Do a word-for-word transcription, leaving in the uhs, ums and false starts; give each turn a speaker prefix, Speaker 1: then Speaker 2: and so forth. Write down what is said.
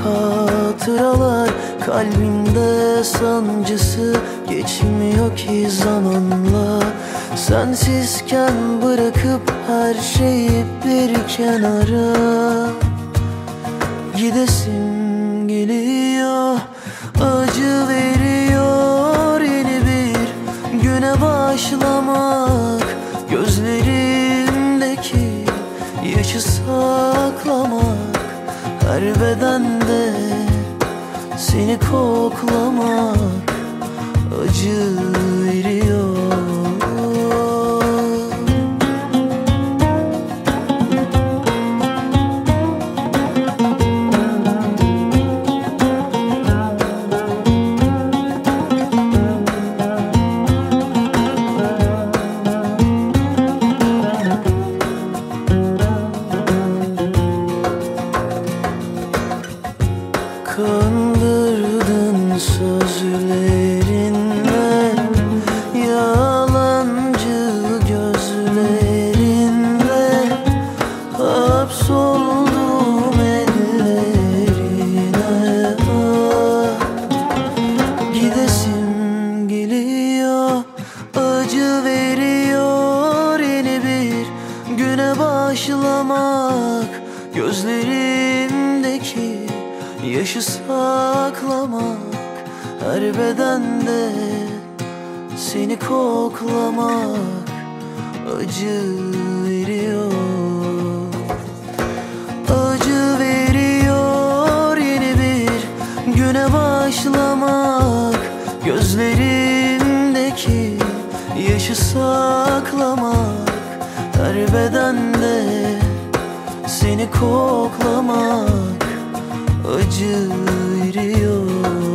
Speaker 1: hatıralar kalbimde sancısı, geçmiyor ki zamanla. Sensizken bırakıp her şeyi bir kenara, gidesim geliyor, acı veriyor yeni bir güne başlamak. Gözlerimdeki yaşı saklamak, her bedende seni koklamak acı veriyor. Kandırdın sözlerinle, yalancı gözlerinle, hapsoldum ellerine. Ah, gidesim geliyor, acı veriyor yeni bir güne başlamak. Gözlerimdeki yaşı saklamak, her bedende seni koklamak acı veriyor. Acı veriyor yeni bir güne başlamak. Gözlerimdeki yaşı saklamak, her bedende seni koklamak acı veriyor.